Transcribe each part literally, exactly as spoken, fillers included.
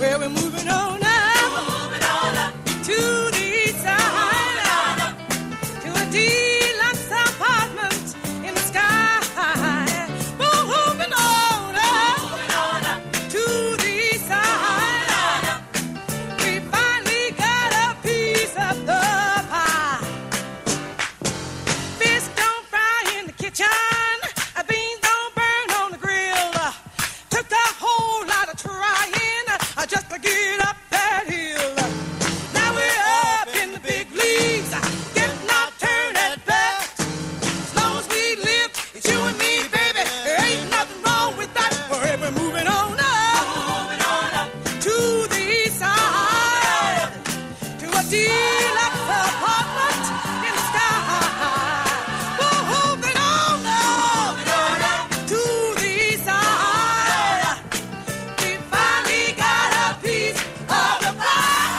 Well, we're moving on up. We're moving on up to the east side, to a deluxe apartment in the sky. We're moving on up, moving on up to the east side. We finally got a piece of the pie. Fish don't fry in the kitchen. Beans don't burn on the grill. Took a whole lot of trying just to get up that hill. Now we're up in the big leagues, getting our turn at bat. As long as we live, it's you and me, baby. There ain't nothing wrong with that. We're moving on up, moving on up to the east side, to a deluxe apartment in the sky. We're moving on up, moving on up to the east side. We finally got a piece of the pie.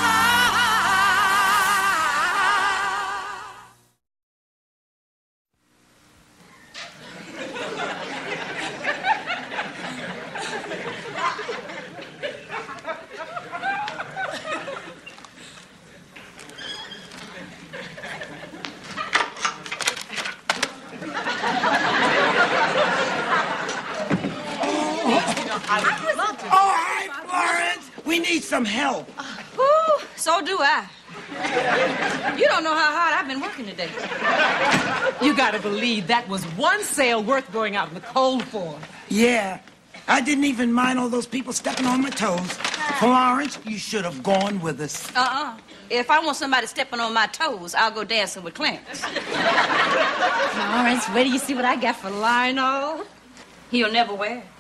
All right, Florence, we need some help. Ooh, so do I. You don't know how hard I've been working today. You gotta believe that was one sale worth going out in the cold for. Yeah, I didn't even mind all those people stepping on my toes. Florence, you should have gone with us. Uh-uh. If I want somebody stepping on my toes, I'll go dancing with Clarence. Clarence, where do you see what I got for Lionel? He'll never wear it.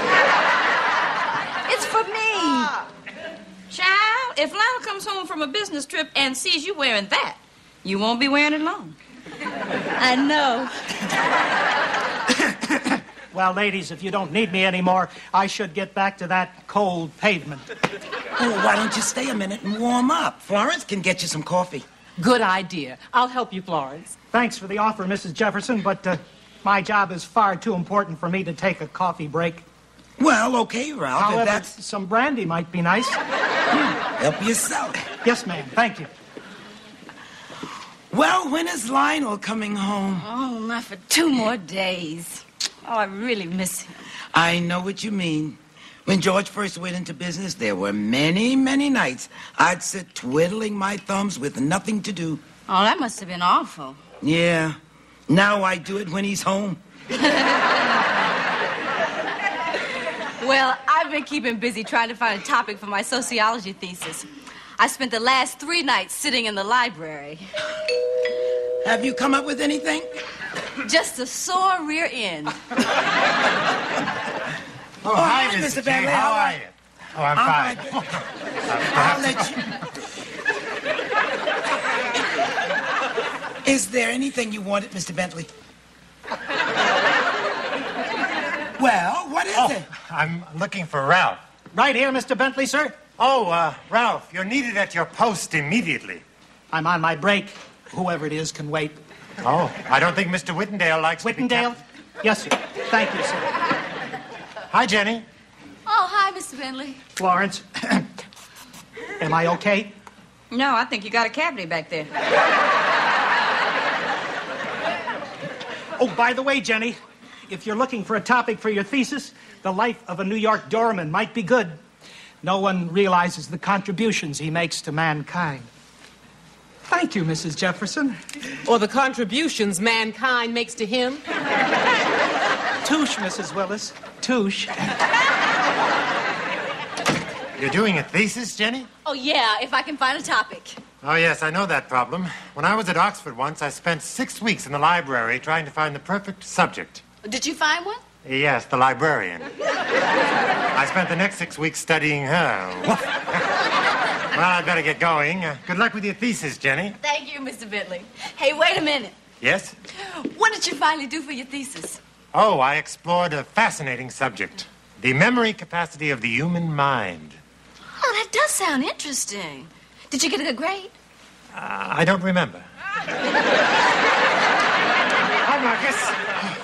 It's for me. Child, if Lionel comes home from a business trip and sees you wearing that, you won't be wearing it long. I know. Well, ladies, if you don't need me anymore, I should get back to that cold pavement. Oh, why don't you stay a minute and warm up? Florence can get you some coffee. Good idea. I'll help you, Florence. Thanks for the offer, Missus Jefferson, but uh, my job is far too important for me to take a coffee break. Well, okay, Ralph, However, if that's... some brandy might be nice. Help yourself. Yes, ma'am. Thank you. Well, when is Lionel coming home? Oh, not for two more days. Oh, I really miss him. I know what you mean. When George first went into business, there were many, many nights I'd sit twiddling my thumbs with nothing to do. Oh, that must have been awful. Yeah. Now I do it when he's home. Well, I've been keeping busy trying to find a topic for my sociology thesis. I spent the last three nights sitting in the library. Have you come up with anything? Just a sore rear end. Oh, hi, Mister Bentley. How are you? Oh, I'm fine. Uh, I'll let you... Is there anything you wanted, Mister Bentley? Well, what is oh, it? I'm looking for Ralph. Right here, Mister Bentley, sir. Oh, uh, Ralph, you're needed at your post immediately. I'm on my break. Whoever it is can wait. Oh, I don't think Mister Whittendale likes Whittendale? to be Yes, sir. Thank you, sir. Hi, Jenny. Oh, hi, Mister Bentley. Florence, am I okay? No, I think you got a cavity back there. Oh, by the way, Jenny, if you're looking for a topic for your thesis, the life of a New York doorman might be good. No one realizes the contributions he makes to mankind. Thank you, Missus Jefferson. Or the contributions mankind makes to him. Touche, Missus Willis. Touche. You're doing a thesis, Jenny? Oh, yeah, if I can find a topic. Oh, yes, I know that problem. When I was at Oxford once, I spent six weeks in the library trying to find the perfect subject. Did you find one? Yes, the librarian. I spent the next six weeks studying her. Well, I'd better get going. Uh, good luck with your thesis, Jenny. Thank you, Mister Bentley. Hey, wait a minute. Yes? What did you finally do for your thesis? Oh, I explored a fascinating subject. The memory capacity of the human mind. Oh, that does sound interesting. Did you get a good grade? Uh, I don't remember. Hi, Marcus.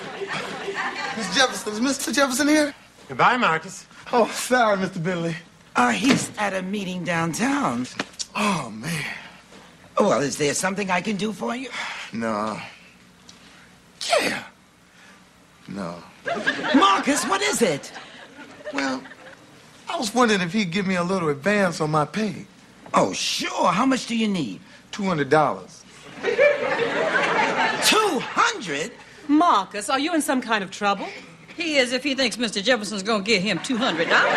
Mister Jefferson, is Mister Jefferson here? Goodbye, Marcus. Oh, sorry, Mister Bentley. Uh, he's at a meeting downtown. Oh, man. Well, is there something I can do for you? No. Yeah. No. Marcus, what is it? Well, I was wondering if he'd give me a little advance on my pay. Oh, sure. How much do you need? two hundred dollars. two hundred? Marcus, are you in some kind of trouble? He is if he thinks Mister Jefferson's gonna give him two hundred dollars.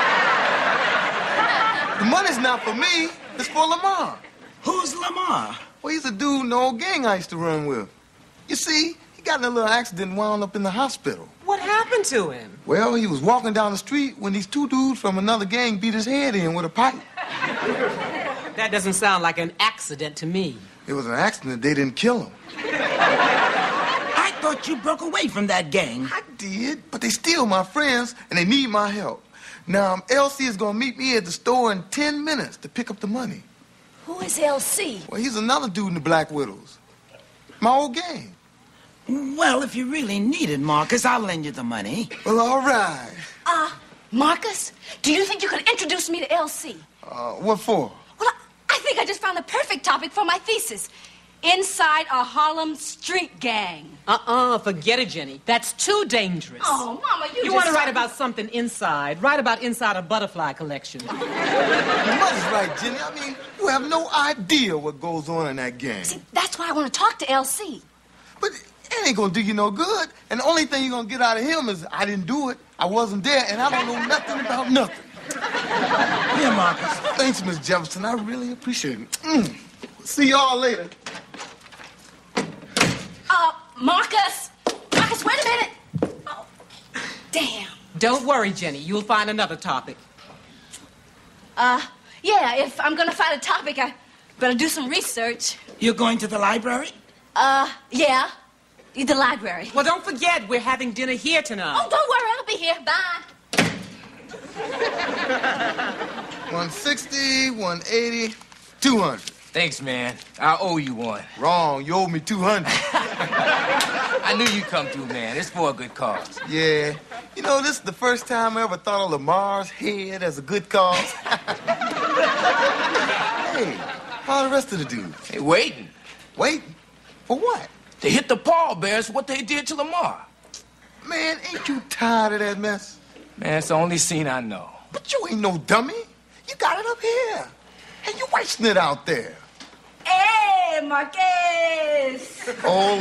The money's not for me. It's for Lamar. Who's Lamar? Well, he's a dude in the old gang I used to run with. You see, he got in a little accident and wound up in the hospital. What happened to him? Well, he was walking down the street when these two dudes from another gang beat his head in with a pipe. That doesn't sound like an accident to me. It was an accident. They didn't kill him. I thought you broke away from that gang. I did, but they still my friends, and they need my help. Now, um, L C is going to meet me at the store in ten minutes to pick up the money. Who is L C? Well, he's another dude in the Black Widows. My old gang. Well, if you really need it, Marcus, I'll lend you the money. Well, all right. Uh, Marcus, do you think you could introduce me to L C? Uh, what for? Well, I, I think I just found the perfect topic for my thesis. Inside a Harlem street gang. Uh-uh, forget it, Jenny. That's too dangerous. Oh, Mama, you, You just... want to write about something inside. Write about inside a butterfly collection. Your mother's right, Jenny. I mean, you have no idea what goes on in that gang. See, that's why I want to talk to L C. But it ain't gonna do you no good. And the only thing you're gonna get out of him is, I didn't do it, I wasn't there, and I don't know nothing about nothing. Here, Marcus. Thanks, Miss Jefferson. I really appreciate it. Mm. See y'all later. Uh, Marcus! Marcus, wait a minute! Oh, damn. Don't worry, Jenny. You'll find another topic. Uh, yeah, if I'm gonna find a topic, I better do some research. You're going to the library? Uh, yeah. The library. Well, don't forget, we're having dinner here tonight. Oh, don't worry, I'll be here. Bye. one sixty, one eighty, two hundred. Thanks, man. I owe you one. Wrong. You owe me two hundred. I knew you'd come through, man. It's for a good cause. Yeah. You know, this is the first time I ever thought of Lamar's head as a good cause. Hey, how are the rest of the dudes? They waiting. Waiting? For what? They hit the pallbearers what they did to Lamar. Man, ain't you tired of that mess? Man, it's the only scene I know. But you ain't no dummy. You got it up here. And you wasting it out there. Hey, Marcus! Oh,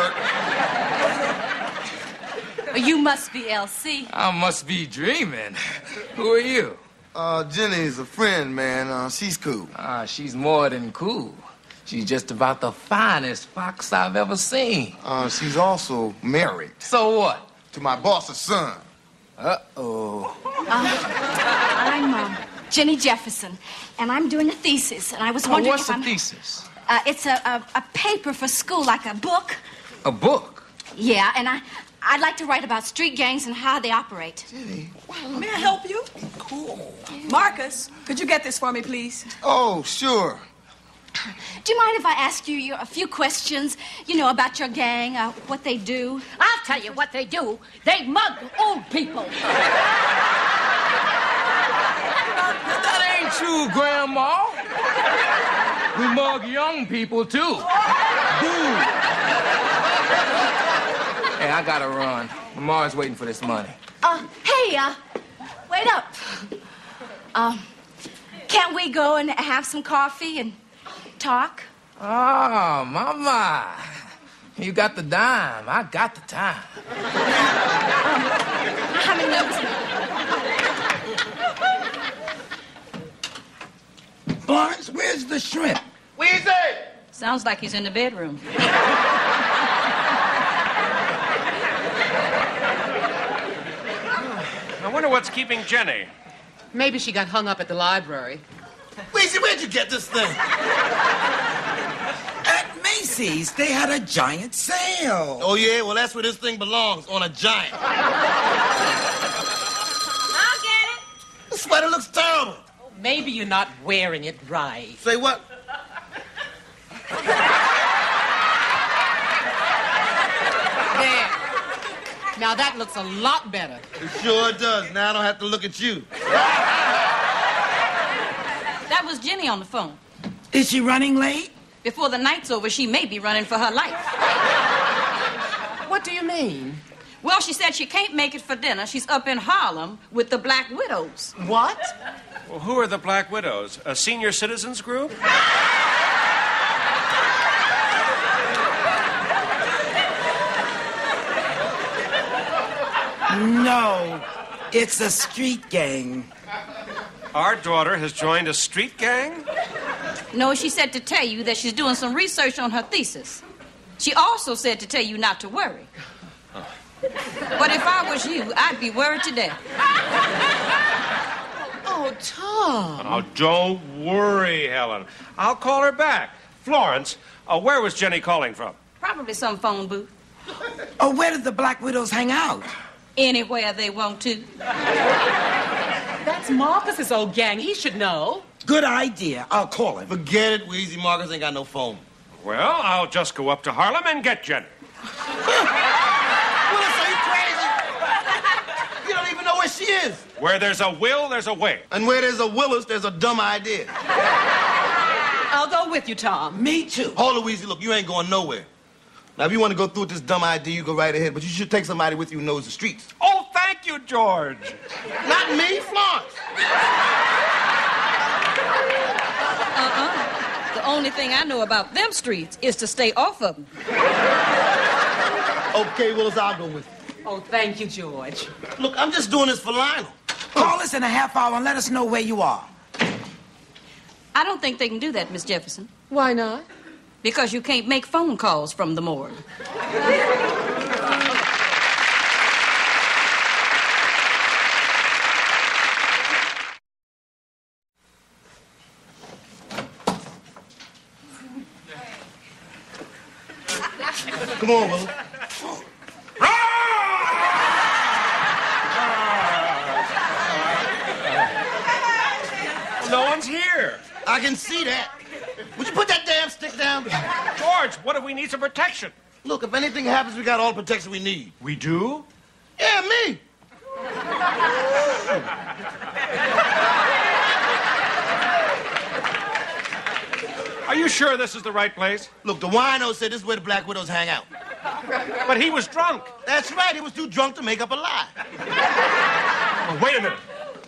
Lord. You must be L C. I must be dreaming. Who are you? Uh, Jenny's a friend, man. Uh, she's cool. Ah, she's more than cool. She's just about the finest fox I've ever seen. Uh, she's also married. So what? To my boss's son. Uh-oh. Uh, I'm, um, Jenny Jefferson, and I'm doing a thesis, and I was Oh, wondering what's if a I'm... thesis? Uh, it's a, a, a paper for school, like a book. A book? Yeah, and I, I'd like to write about street gangs and how they operate. Jenny, May I help you? cool. Marcus, could you get this for me, please? Oh, sure. Do you mind if I ask you your, a few questions, you know, about your gang, uh, what they do? I'll tell you what they do. They mug old people. That ain't true, Grandma. We mug young people, too. Boo! Hey, I gotta run. Lamar's waiting for this money. Uh, hey, uh, wait up. Um, can't we go and have some coffee and talk? Oh, mama. You got the dime. I got the time. How many notes? Barnes, where's the shrimp? Weezy! Sounds like he's in the bedroom. I wonder what's keeping Jenny. Maybe she got hung up at the library. Weezy, where'd you get this thing? At Macy's, they had a giant sale. Oh, yeah? Well, that's where this thing belongs, on a giant. I'll get it. The sweater looks terrible. Maybe you're not wearing it right. Say what? There. Now that looks a lot better. It sure does. Now I don't have to look at you. That was Jenny on the phone. Is she running late? Before the night's over, she may be running for her life. What do you mean? Well, she said she can't make it for dinner. She's up in Harlem with the Black Widows. What? Well, who are the Black Widows? A senior citizens group? No, it's a street gang. Our daughter has joined a street gang? No, she said to tell you that she's doing some research on her thesis. She also said to tell you not to worry. But if I was you, I'd be worried to death. Oh, Tom. Oh, don't worry, Helen. I'll call her back. Florence, uh, where was Jenny calling from? Probably some phone booth. Oh, where did the Black Widows hang out? Anywhere they want to. That's Marcus's old gang. He should know. Good idea. I'll call him. Forget it, Weezy. Marcus ain't got no phone. Well, I'll just go up to Harlem and get Jenny. Willis, are you crazy? You don't even know where she is. Where there's a will, there's a way. And where there's a Willis, there's a dumb idea. I'll go with you, Tom. Me too. Hold it, Weezy. Look, you ain't going nowhere. Now, if you want to go through with this dumb idea, you go right ahead. But you should take somebody with you who knows the streets. Oh, thank you, George. Not me, Florence. Uh-uh. The only thing I know about them streets is to stay off of them. Okay, Willis, I'll go with you. Oh, thank you, George. Look, I'm just doing this for Lionel. Call us in a half hour and let us know where you are. I don't think they can do that, Miss Jefferson. Why not? Because you can't make phone calls from the morgue. Come on, Willis. No one's here. I can see that. Would you put that damn stick down? George, what if we need some protection? Look, if anything happens, we got all the protection we need. We do? Yeah, me. Are you sure this is the right place? Look, the wino said this is where the Black Widows hang out. But he was drunk. That's right. He was too drunk to make up a lie. Oh, wait a minute.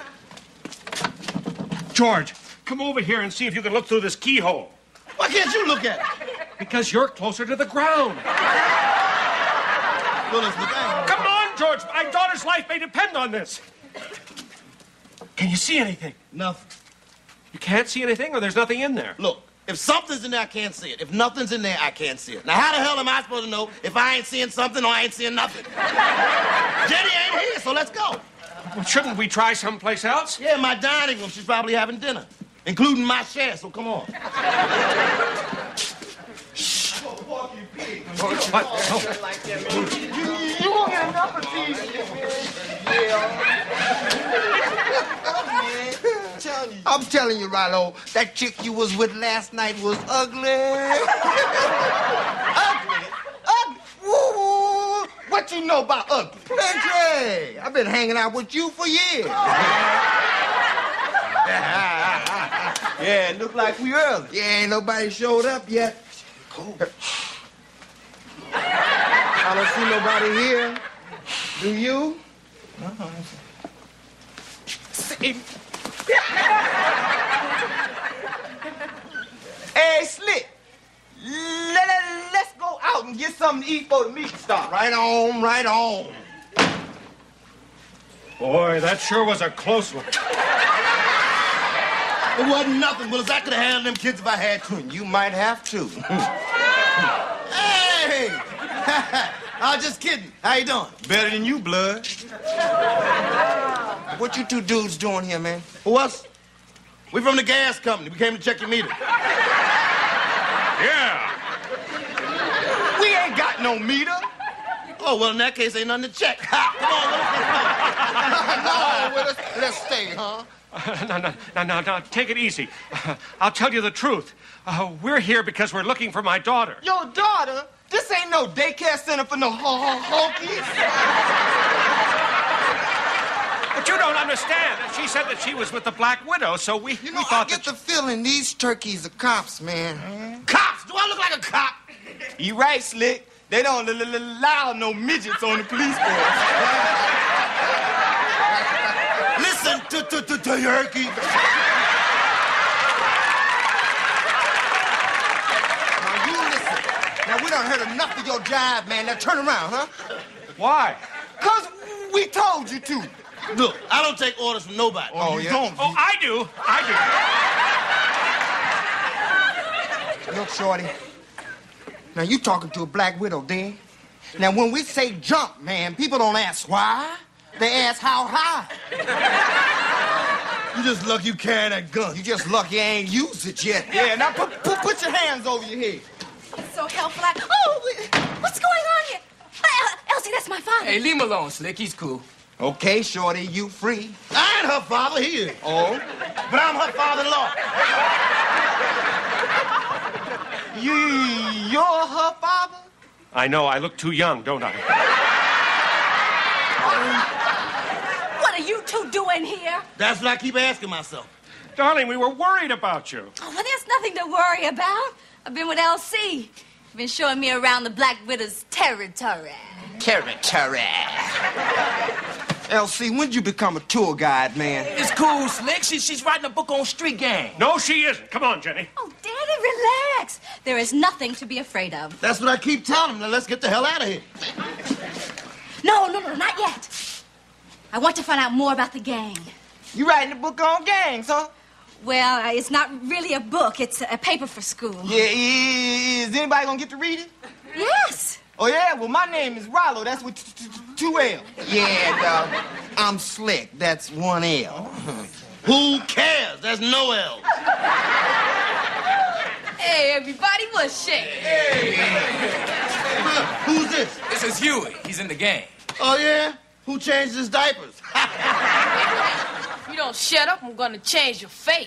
George, come over here and see if you can look through this keyhole. Why can't you look at it? Because you're closer to the ground. Willis, look, I ain't... Come on, George. My daughter's life may depend on this. Can you see anything? Nothing. You can't see anything, or there's nothing in there? Look, if something's in there, I can't see it. If nothing's in there, I can't see it. Now, how the hell am I supposed to know if I ain't seeing something or I ain't seeing nothing? Jenny ain't here, so let's go. Well, shouldn't we try someplace else? Yeah, my dining room. She's probably having dinner, including my share, so come on. Shh. What? Oh. You won't get enough of these. I'm telling you, Rilo, that chick you was with last night was ugly. Ugly? Ugly? Woo! What you know about ugly? Plenty. I've been hanging out with you for years. Yeah, it look like we early. Yeah, ain't nobody showed up yet. Cool. I don't see nobody here. Do you? Uh-huh. Hey, Slick. Let, let, let's go out and get something to eat before the meeting starts. Right on, right on. Boy, that sure was a close one. It wasn't nothing, Willis. I could have handled them kids if I had to. You might have to. Hey! I was just kidding. How you doing? Better than you, blood. What you two dudes doing here, man? Who us? We from the gas company. We came to check your meter. Yeah. We ain't got no meter. Oh, well, in that case, ain't nothing to check. Come on, Willis, let's go. No, Willis, let's stay, huh? Uh, no, no, no, no, no, take it easy. Uh, I'll tell you the truth. Uh, we're here because we're looking for my daughter. Your daughter? This ain't no daycare center for no ho-ho-honkies. But you don't understand. She said that she was with the Black Widow, so we, You know, we thought I get that... the feeling these turkeys are cops, man. Cops? Do I look like a cop? You right, Slick. They don't l- l- allow no midgets on the police force. Listen to, to, to, to Turkey. Now, you listen. Now, we done heard enough of your jive, man. Now, turn around, huh? Why? Because we told you to. Look, I don't take orders from nobody. Oh, you yeah? don't. Oh, I do. I do. Look, Shorty. Now, you talking to a Black Widow, then? Now, when we say jump, man, people don't ask why. They ask how high. You just lucky you carry that gun. You just lucky I ain't used it yet. Yeah, now put, put, put your hands over your head. It's so helpful. I... Oh, what's going on here? Uh, Elsie, that's my father. Hey, leave him alone, Slick. He's cool. Okay, Shorty, you free. I ain't her father, he is. Oh? But I'm her father-in-law. You, you're her father? I know, I look too young, don't I? What are you two doing here? That's what I keep asking myself. Darling, we were worried about you. Oh, well, there's nothing to worry about. I've been with L C. You've been showing me around the Black Widow's territory. Territory. L C, when'd you become a tour guide, man? It's cool, Slick. She, she's writing a book on street gang. No, she isn't. Come on, Jenny. Oh, Daddy, relax. There is nothing to be afraid of. That's what I keep telling him. Now let's get the hell out of here. No, no, no, not yet. I want to find out more about the gang. You writing a book on gangs, huh? Well, uh, it's not really a book. It's a paper for school. Yeah, is anybody gonna get to read it? Yes. Oh, yeah? Well, my name is Rollo. That's with t- t- two L. Yeah, and uh, I'm Slick. That's one L. Who cares? There's no L. Hey, everybody, what's shaking? Who's this? This is Huey. He's in the gang. Oh, yeah? Who changed his diapers? If you don't shut up, I'm gonna change your face.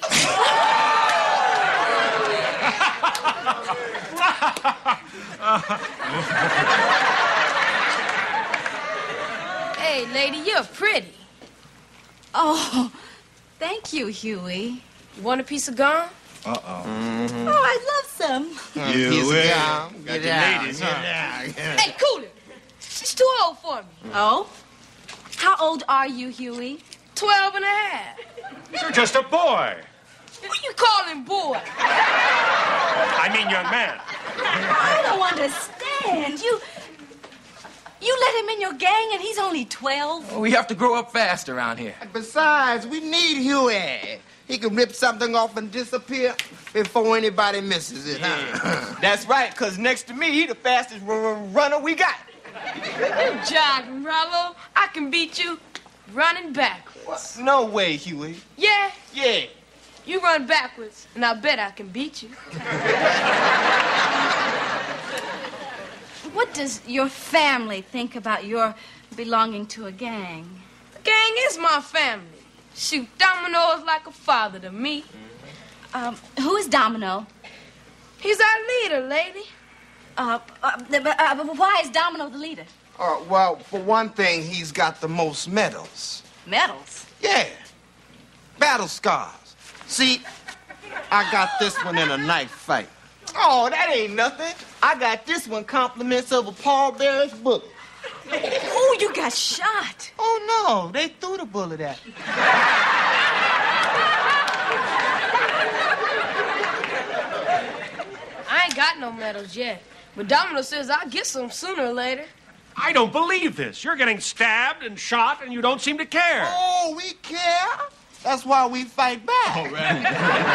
Hey, lady, you're pretty. Oh, thank you, Huey. You want a piece of gum? Uh-oh. Mm-hmm. Oh, I'd love some. You Piece of will. gum. Got Get your out. ladies, huh? Hey, Cooler. She's too old for me. Oh? How old are you, Huey? Twelve and a half. You're just a boy. What you calling boy? I mean, young man. I don't understand. You... You let him in your gang and he's only twelve? We have to grow up fast around here. Besides, we need Huey. He can rip something off and disappear before anybody misses it, huh? That's right, because next to me, he the fastest r- r- runner we got. You jogging, Rollo. I can beat you running backwards. No way, Huey. Yeah? Yeah. You run backwards, and I bet I can beat you. What does your family think about your belonging to a gang? The gang is my family. Shoot, Domino is like a father to me. Um, who is Domino? He's our leader, lady. Uh, uh, uh, why is Domino the leader? Uh, well, for one thing, he's got the most medals. Medals? Yeah. Battle scars. See, I got this one in a knife fight. Oh, that ain't nothing. I got this one compliments of a pallbearer's bullet. Oh, you got shot. Oh, no, they threw the bullet at me. I ain't got no medals yet, but Domino says I'll get some sooner or later. I don't believe this. You're getting stabbed and shot, and you don't seem to care. Oh, we care. That's why we fight back. All right.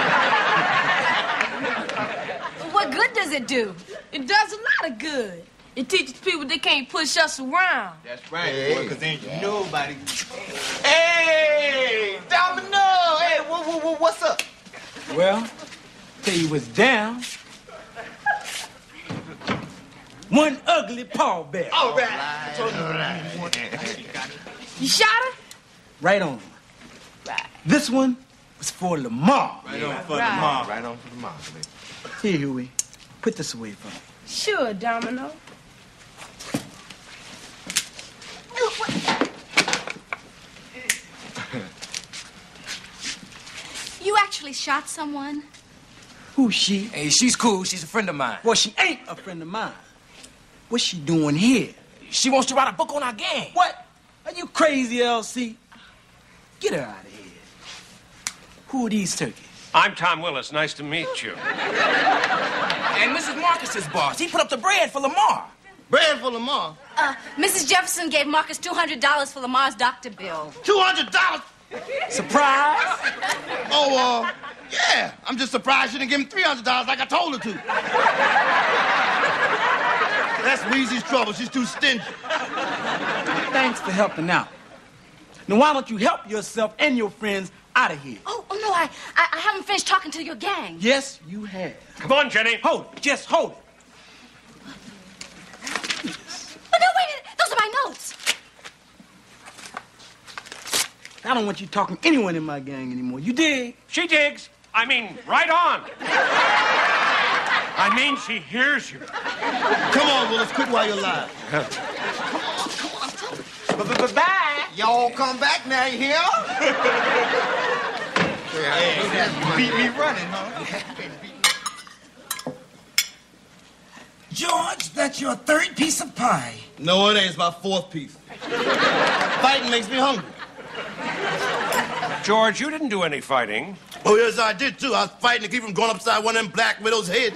What good does it do? It does a lot of good. It teaches people they can't push us around. That's right, boy, because ain't nobody... Hey, Domino! Hey, wh- wh- wh- what's up? Well, tell you what's down. One ugly pallbearer. All right. All right. You shot her? Right on. Right. This one was for Lamar. Right on for Right. Lamar. Right on for the mom, baby. Here, Huey. Put this away for me. Sure, Domino. you actually shot someone? Who's she? Hey, she's cool. She's a friend of mine. Well, she ain't a friend of mine. What's she doing here? She wants to write a book on our gang. What? Are you crazy, L C? Get her out of here. Who are these turkeys? I'm Tom Willis. Nice to meet you. And Missus Marcus's boss. He put up the bread for Lamar. Bread for Lamar? Uh, Missus Jefferson gave Marcus two hundred dollars for Lamar's doctor bill. two hundred dollars? Surprise? Oh, uh, yeah. I'm just surprised she didn't give him three hundred dollars like I told her to. That's Weezy's trouble. She's too stingy. Thanks for helping out. Now, why don't you help yourself and your friends out of here? Oh, oh no, I, I, I haven't finished talking to your gang. Yes, you have. Come on, Jenny. Hold it. Just hold it. But no, wait, those are my notes. I don't want you talking to anyone in my gang anymore. You dig? She digs. I mean, right on. I mean, she hears you. Come on, Willis, quit while you're alive. Bye-bye. Y'all come back now, you hear? Yeah, beat me running, huh? George, that's your third piece of pie. No, it ain't. It's my fourth piece. Fighting makes me hungry. George, you didn't do any fighting. Oh, yes, I did, too. I was fighting to keep from going upside one of them Black Widow's heads.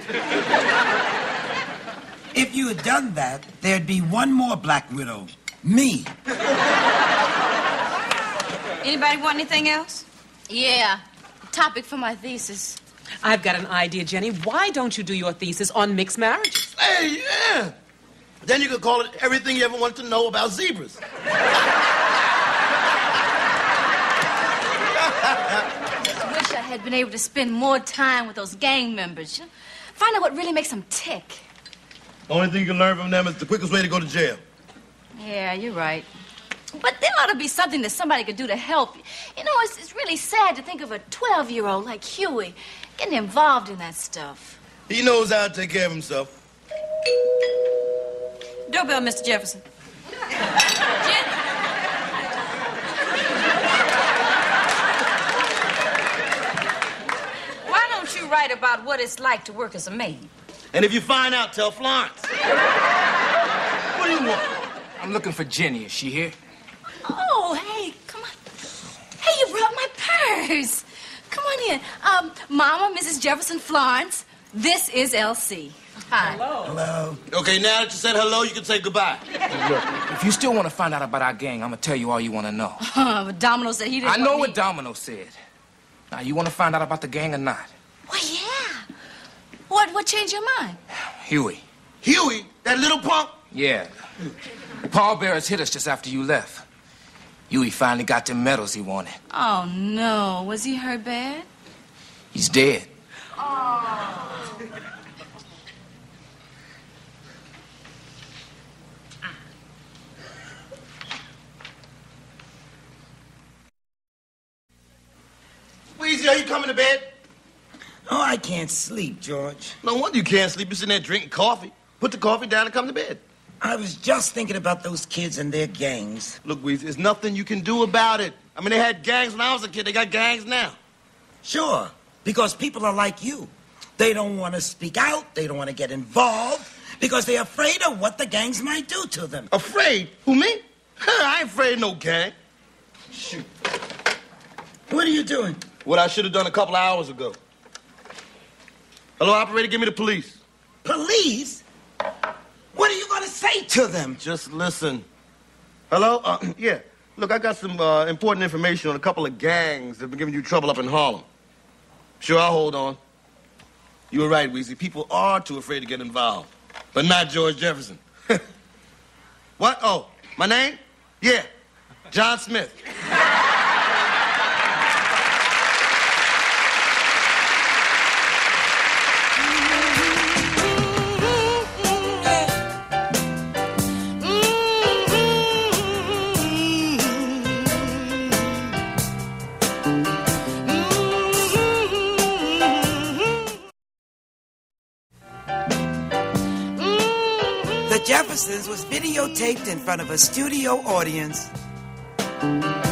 If you had done that, there'd be one more Black Widow. Me. Anybody want anything else? Yeah, topic for my thesis. I've got an idea, Jenny. Why don't you do your thesis on mixed marriages? Hey, yeah. Then you could call it Everything You Ever Wanted to Know About Zebras. I wish I had been able to spend more time with those gang members. Find out what really makes them tick. Only thing you can learn from them is the quickest way to go to jail. Yeah, you're right. But there ought to be something that somebody could do to help. You know, it's, it's really sad to think of a twelve-year-old like Huey getting involved in that stuff. He knows how to take care of himself. Doorbell, Mister Jefferson. Why don't you write about what it's like to work as a maid? And if you find out, tell Florence. What do you want? I'm looking for Jenny. Is she here? Oh, hey, come on. Hey, you brought my purse. Come on in. Um, Mama, Missus Jefferson Florence, this is L C. Hi. Hello. Hello. Okay, now that you said hello, you can say goodbye. Look, if you still want to find out about our gang, I'm going to tell you all you want to know. Uh, but Domino said he didn't I know want what me. Domino said. Now, you want to find out about the gang or not? Well, yeah. What, what changed your mind? Huey. Huey? That little punk? Yeah. Paul Bearers hit us just after you left. Huey finally got the medals he wanted. Oh, no. Was he hurt bad? He's dead. Oh. Weezy, are you coming to bed? Oh, I can't sleep, George. No wonder you can't sleep. You're sitting there drinking coffee. Put the coffee down and come to bed. I was just thinking about those kids and their gangs. Look, Weezy, there's nothing you can do about it. I mean, they had gangs when I was a kid. They got gangs now. Sure, because people are like you. They don't want to speak out. They don't want to get involved because they're afraid of what the gangs might do to them. Afraid? Who, me? I ain't afraid of no gang. Shoot. What are you doing? What I should have done a couple of hours ago. Hello, operator, give me the police. Police? What are you going to say to them? Just listen. Hello? Uh, yeah. Look, I got some uh, important information on a couple of gangs that have been giving you trouble up in Harlem. Sure, I'll hold on. You were right, Weezy. People are too afraid to get involved. But not George Jefferson. What? Oh, my name? Yeah. John Smith. The Jeffersons was videotaped in front of a studio audience.